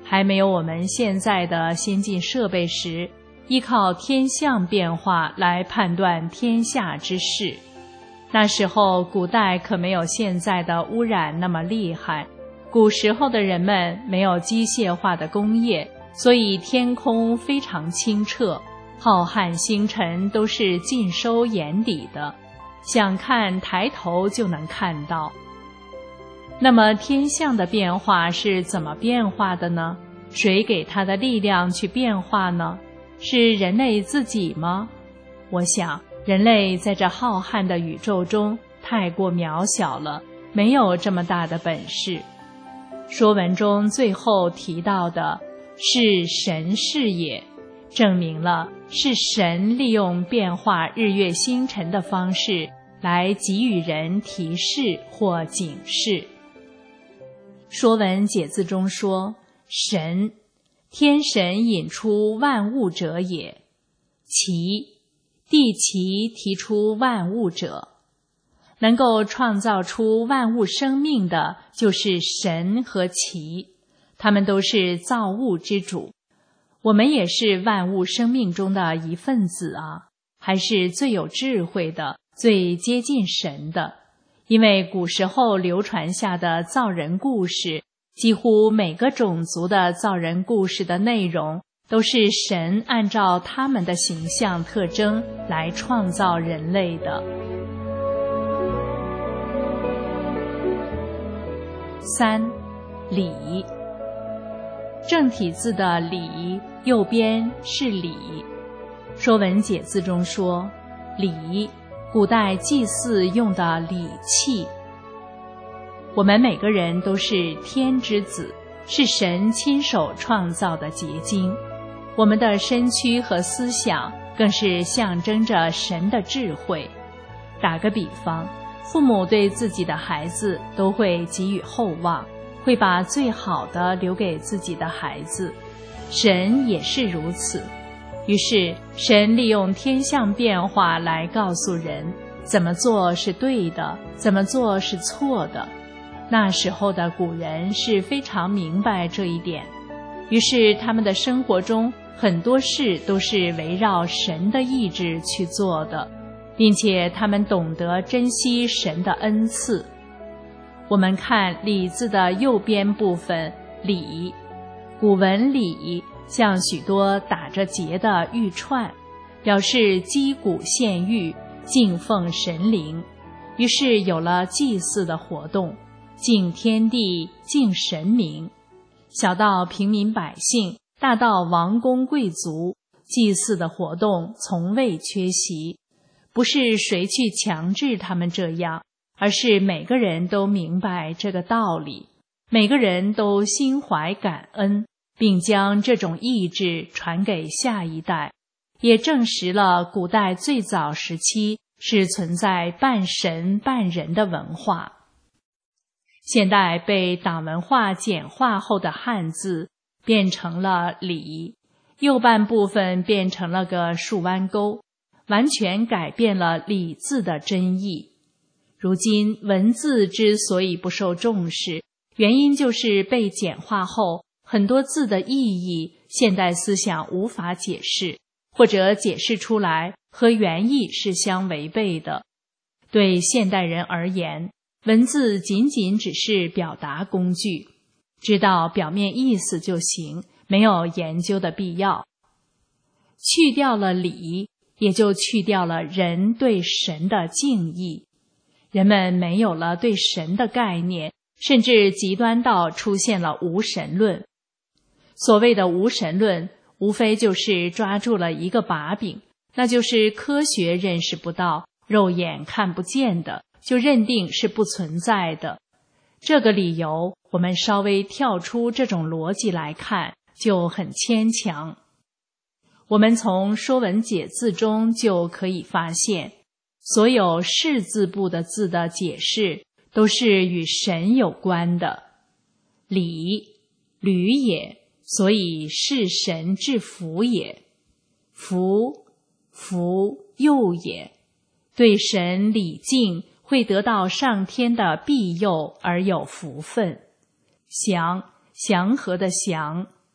[SPEAKER 8] 还没有我们现在的先进设备时，依靠天象变化来判断天下之事。那时候古代可没有现在的污染那么厉害，古时候的人们没有机械化的工业，所以天空非常清澈，浩瀚星辰都是尽收眼底的，想看抬头就能看到。那么天象的变化是怎么变化的呢？谁给它的力量去变化呢？是人类自己吗？我想人类在这浩瀚的宇宙中太过渺小了，没有这么大的本事。说文中最后提到的是神事也，证明了是神利用变化日月星辰的方式来给予人提示或警示。说文解字中说，神，天神引出万物者也，其，地其提出万物者。能够创造出万物生命的就是神和其，他们都是造物之主。我们也是万物生命中的一份子啊，还是最有智慧的，最接近神的。因为古时候流传下的造人故事，几乎每个种族的造人故事的内容都是神按照他们的形象特征来创造人类的。3. 礼。正体字的礼，右边是礼。说文解字中说，礼，古代祭祀用的礼器。我们每个人都是天之子，是神亲手创造的结晶。我们的身躯和思想更是象征着神的智慧。打个比方，父母对自己的孩子都会给予厚望，会把最好的留给自己的孩子。神也是如此。于是神利用天象变化来告诉人，怎么做是对的，怎么做是错的。那时候的古人是非常明白这一点，于是他们的生活中很多事都是围绕神的意志去做的，并且他们懂得珍惜神的恩赐。我们看礼字的右边部分礼，古文礼像许多打着结的玉串，表示击鼓献玉，敬奉神灵。于是有了祭祀的活动，敬天地，敬神明。小到平民百姓，大到王公贵族，祭祀的活动从未缺席。不是谁去强制他们这样，而是每个人都明白这个道理，每个人都心怀感恩，并将这种意志传给下一代，也证实了古代最早时期是存在半神半人的文化。现代被党文化简化后的汉字变成了礼，右半部分变成了个竖弯钩，完全改变了礼字的真意。如今文字之所以不受重视，原因就是被简化后，很多字的意义现代思想无法解释，或者解释出来和原意是相违背的。对现代人而言，文字仅仅只是表达工具，知道表面意思就行，没有研究的必要。去掉了礼，也就去掉了人对神的敬意。人们没有了对神的概念，甚至极端到出现了无神论。所谓的无神论，无非就是抓住了一个把柄，那就是科学认识不到，肉眼看不见的，就认定是不存在的。这个理由，我们稍微跳出这种逻辑来看，就很牵强。我们从说文解字中就可以发现，所有士字部的字的解释都是与神有关的。礼，履也，所以是神之福也。福，福佑也，对神礼敬，会得到上天的庇佑而有福分。祥，祥和的祥，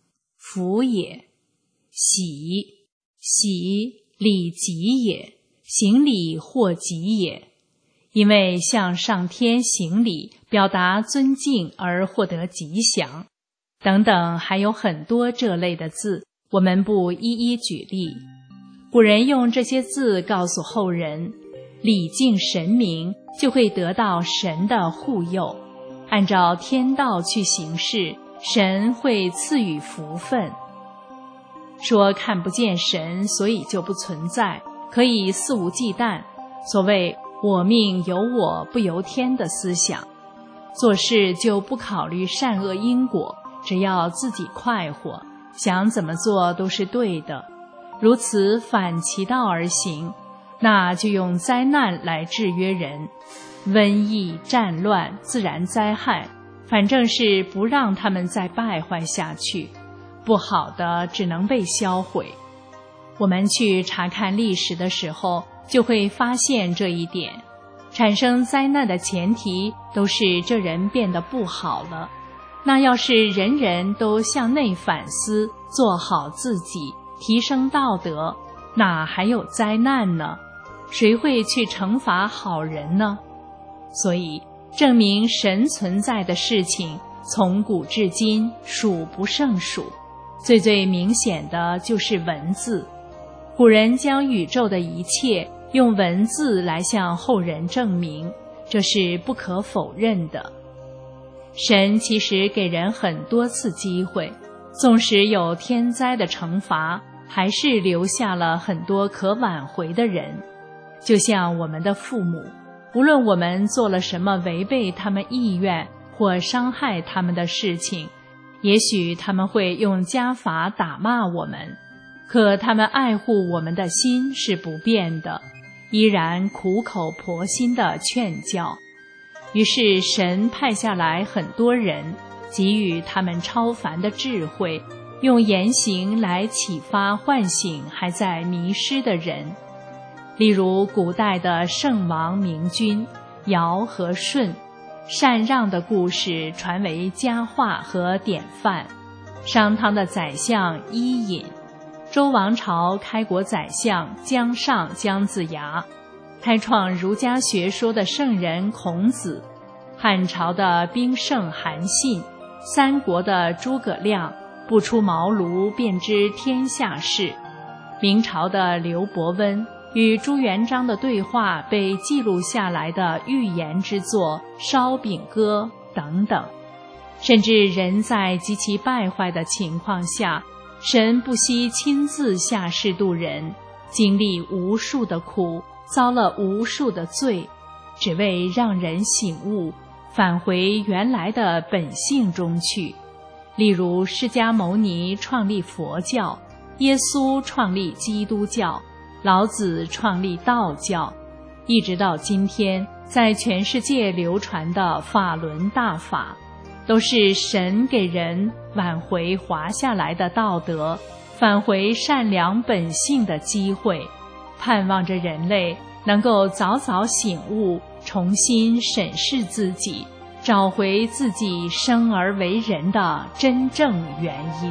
[SPEAKER 8] 福也。喜，礼吉也，行礼或吉也。因为向上天行礼，表达尊敬而获得吉祥，等等，还有很多这类的字，我们不一一举例。古人用这些字告诉后人，礼敬神明就会得到神的护佑，按照天道去行事，神会赐予福分。说看不见神，所以就不存在，可以肆无忌惮，所谓我命由我不由天的思想，做事就不考虑善恶因果，只要自己快活，想怎么做都是对的，如此反其道而行，那就用灾难来制约人，瘟疫、战乱、自然灾害，反正是不让他们再败坏下去，不好的只能被销毁。我们去查看历史的时候，就会发现这一点，产生灾难的前提都是这人变得不好了。那要是人人都向内反思，做好自己，提升道德，哪还有灾难呢？谁会去惩罚好人呢？所以证明神存在的事情，从古至今数不胜数，最明显的就是文字。古人将宇宙的一切用文字来向后人证明，这是不可否认的。神其实给人很多次机会，纵使有天灾的惩罚，还是留下了很多可挽回的人。就像我们的父母，无论我们做了什么违背他们意愿或伤害他们的事情，也许他们会用家法打骂我们，可他们爱护我们的心是不变的，依然苦口婆心地劝教。于是神派下来很多人，给予他们超凡的智慧，用言行来启发唤醒还在迷失的人。例如古代的圣王明君尧和舜，禅让的故事传为佳话和典范。商汤的宰相伊尹，周王朝开国宰相姜尚、姜子牙，开创儒家学说的圣人孔子，汉朝的兵圣韩信，三国的诸葛亮，不出茅庐便知天下事，明朝的刘伯温与朱元璋的对话被记录下来的寓言之作《烧饼歌》等等。甚至人在极其败坏的情况下，神不惜亲自下世度人，经历无数的苦，遭了无数的罪，只为让人醒悟，返回原来的本性中去。例如释迦牟尼创立佛教，耶稣创立基督教，老子创立道教，一直到今天在全世界流传的法轮大法，都是神给人挽回滑下来的道德，返回善良本性的机会，盼望着人类能够早早醒悟，重新审视自己，找回自己生而为人的真正原因。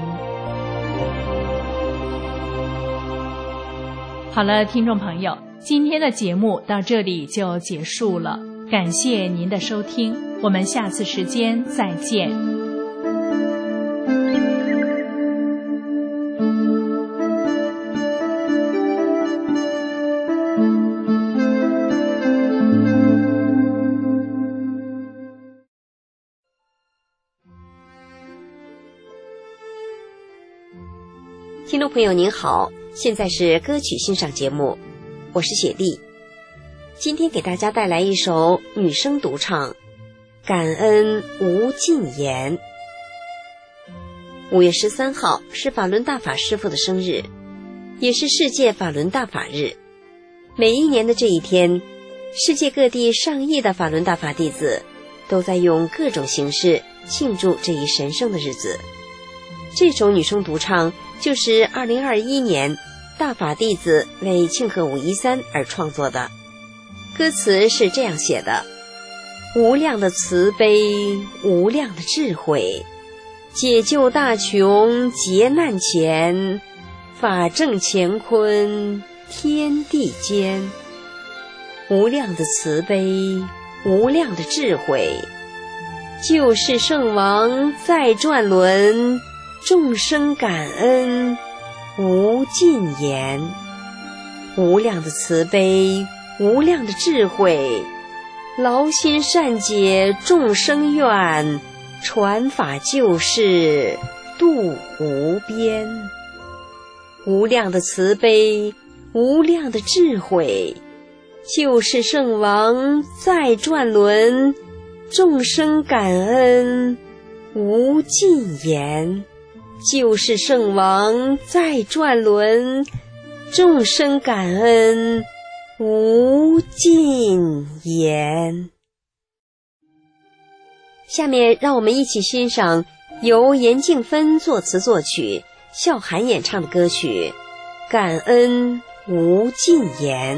[SPEAKER 8] 好了，听众朋友，今天的节目到这里就结束了，感谢您的收听，我们下次时间再见。
[SPEAKER 9] 听众朋友您好，现在是歌曲欣赏节目，我是雪莉。今天给大家带来一首女声独唱《感恩无尽言》。5月13号是法轮大法师父的生日，也是世界法轮大法日。每一年的这一天，世界各地上亿的法轮大法弟子都在用各种形式庆祝这一神圣的日子。这首女声独唱就是2021年大法弟子为庆贺513而创作的。歌词是这样写的：无量的慈悲，无量的智慧， 解救大穷劫难前，法正乾坤天地间。无量的慈悲，无量的智慧，救世圣王再转轮，众生感恩无尽言。无量的慈悲，无量的智慧，劳心善解众生愿，传法救世度无边。无量的慈悲，无量的智慧，救世圣王再转轮，众生感恩无尽言。救世圣王再转轮，众生感恩无尽言。下面让我们一起欣赏由严静芬作词作曲，笑涵演唱的歌曲《感恩无尽言》。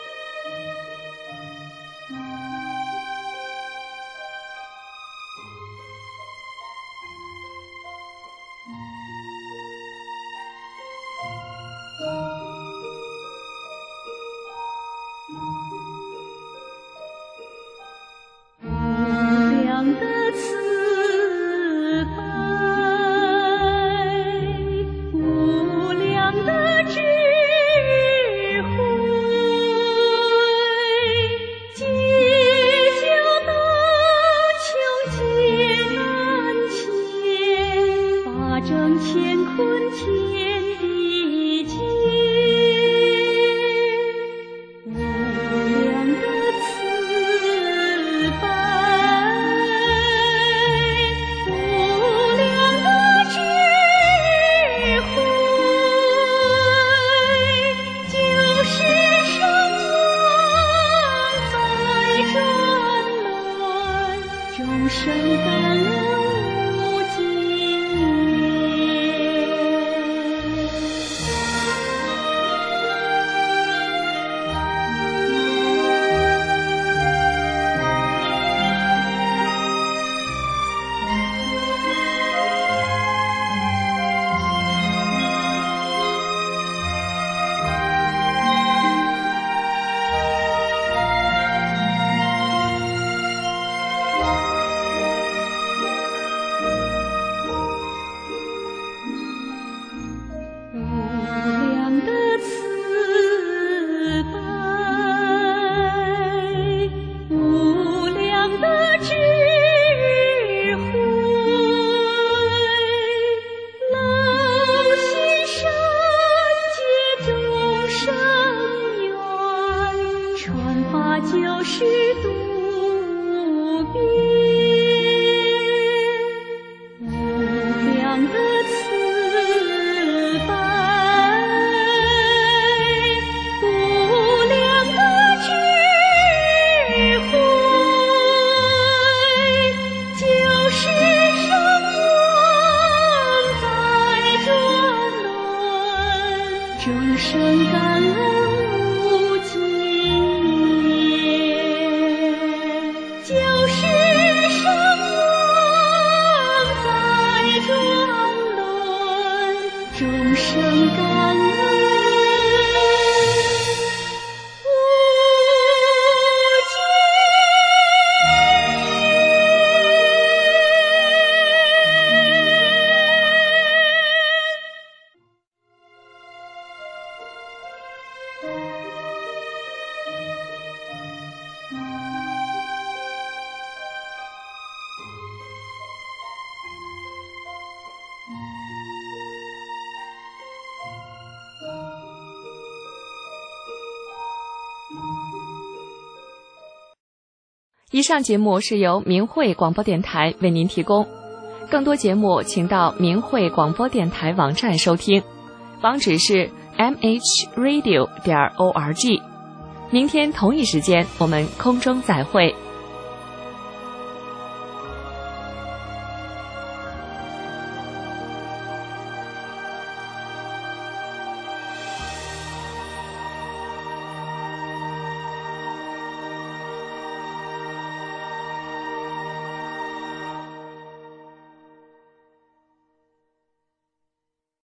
[SPEAKER 1] 以上节目是由明慧广播电台为您提供，更多节目请到明慧广播电台网站收听，网址是 mhradio.org。明天同一时间我们空中再会。